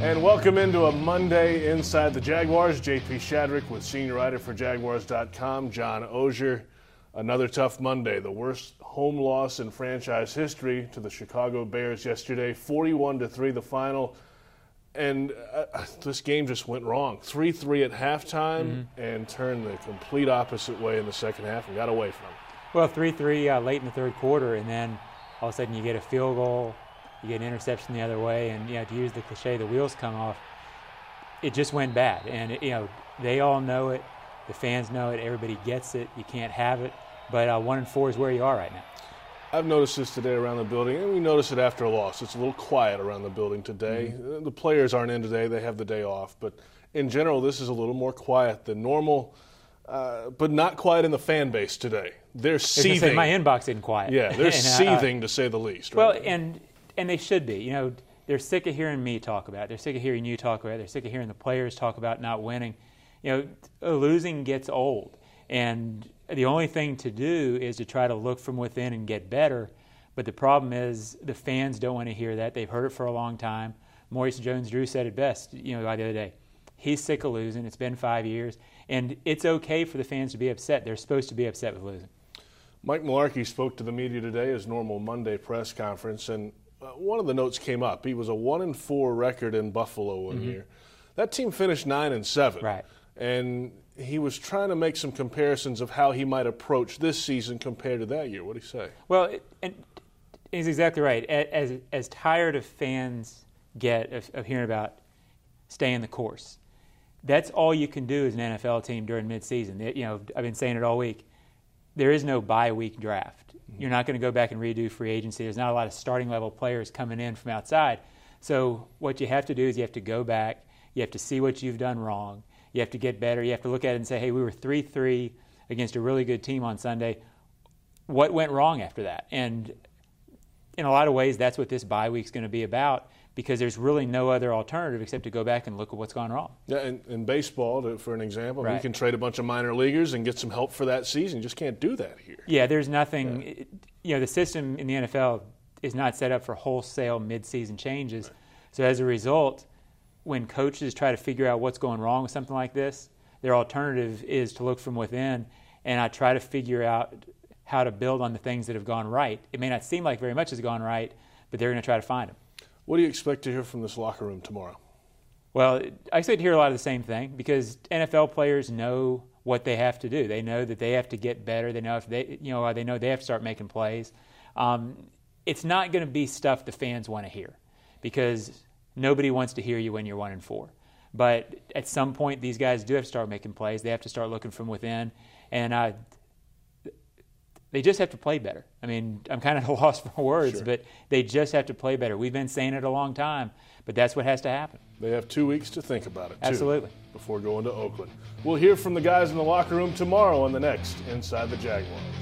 And welcome into a Monday Inside the Jaguars. JP Shadrick with senior writer for Jaguars.com, John Oehser. Another tough Monday, the worst home loss in franchise history to the Chicago Bears yesterday, 41-3 the final. And this game just went wrong. 3-3 at halftime and turned the complete opposite way in the second half and got away from it. Well, 3-3 late in the third quarter, and then all of a sudden you get a field goal, you get an interception the other way, and to use the cliche, the wheels come off. It just went bad, and they all know it, the fans know it, everybody gets it. You can't have it, but 1-4 is where you are right now. I've noticed this today around the building, and we notice it after a loss. It's a little quiet around the building today. The players aren't in today; they have the day off. But in general, this is a little more quiet than normal, but not quiet in the fan base today. They're seething. My inbox isn't quiet. Yeah, they're seething to say the least. Right? Well, and they should be. They're sick of hearing me talk about it. They're sick of hearing you talk about it. They're sick of hearing the players talk about not winning. Losing gets old. And the only thing to do is to try to look from within and get better. But the problem is the fans don't want to hear that. They've heard it for a long time. Maurice Jones-Drew said it best, the other day. He's sick of losing. It's been 5 years. And it's okay for the fans to be upset. They're supposed to be upset with losing. Mike Mularkey spoke to the media today, his normal Monday press conference, and one of the notes came up. He was a 1-4 record in Buffalo one year. That team finished 9-7. Right. And he was trying to make some comparisons of how he might approach this season compared to that year. What did he say? Well, and he's exactly right. As tired of fans get of hearing about staying the course, that's all you can do as an NFL team during midseason. I've been saying it all week. There is no bye-week draft. You're not going to go back and redo free agency. There's not a lot of starting-level players coming in from outside. So what you have to do is you have to go back. You have to see what you've done wrong. You have to get better. You have to look at it and say, hey, we were 3-3 against a really good team on Sunday. What went wrong after that? And in a lot of ways, that's what this bye week's going to be about, because there's really no other alternative except to go back and look at what's gone wrong. Yeah, in baseball, for an example, right. You can trade a bunch of minor leaguers and get some help for that season. You just can't do that here. Yeah, there's nothing. Yeah. The system in the NFL is not set up for wholesale midseason changes. Right. So as a result, when coaches try to figure out what's going wrong with something like this, their alternative is to look from within and try to figure out how to build on the things that have gone right. It may not seem like very much has gone right, but they're going to try to find them. What do you expect to hear from this locker room tomorrow? Well, I expect to hear a lot of the same thing, because NFL players know what they have to do. They know that they have to get better. They know they know they have to start making plays. It's not going to be stuff the fans want to hear, because nobody wants to hear you when you're 1-4. But at some point, these guys do have to start making plays. They have to start looking from within, and they just have to play better. I mean, I'm kind of lost for words, Sure. But they just have to play better. We've been saying it a long time, but that's what has to happen. They have 2 weeks to think about it, too. Absolutely. Before going to Oakland. We'll hear from the guys in the locker room tomorrow on the next Inside the Jaguars.